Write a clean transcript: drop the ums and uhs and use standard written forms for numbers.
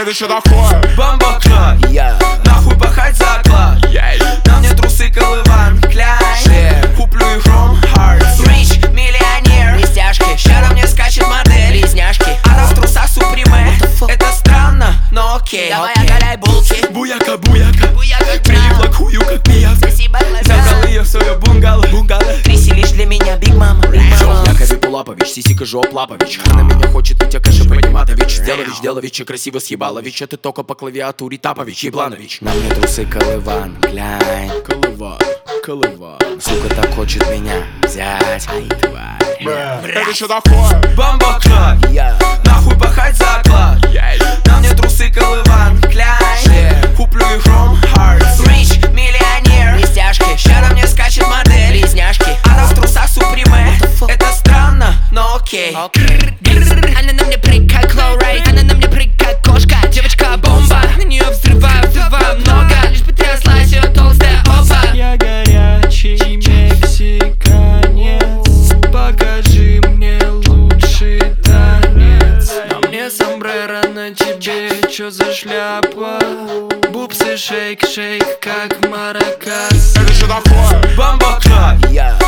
Это что такое? Бомба кровь, нахуй пахать заклад. На мне трусы Колыван Кляйн, куплю их Ром Хардс. Рич, миллионер, блестяшки. Щара мне скачет модель, близняшки. Она в трусах Суприме. Это странно, но окей. Давай оголяй булки. Буяка, буяка, прилипла к хую, как пиявка. Спасибо, Забрал ее в свое бунгало. Триси лишь для меня, Биг Мама. Якобы Пулапович, сисика Жоп Лапович. Она меня хочет, у тебя кэша Пониматович. Сделович, и красиво съебалович. А ты только по клавиатуре Тапович, Ебланович. На мне трусы Колыван Кляйн. Колыван. Сука так хочет меня взять. Ай, тварь. Это что такое? Бомба кровь, нахуй пахать заклад. На мне трусы Колыван Кляйн, куплю их Ром Хардс. Рич, миллионер, блестяшки. Щара мне скачет модель, близняшки. Она в трусах Суприме. Это странно, но окей. Она на мне прыг как Лоурайд. Она на мне прыг как кошка. Девочка бомба. На нее взрываю много. Лишь бы тряслась ее толстая опа. Я горячий мексиканец. Покажи мне лучший танец. На мне сомбреро, на тебе чё за шляпа? Бупсы шейк, как маракас. Это что такое? Бомба кровь,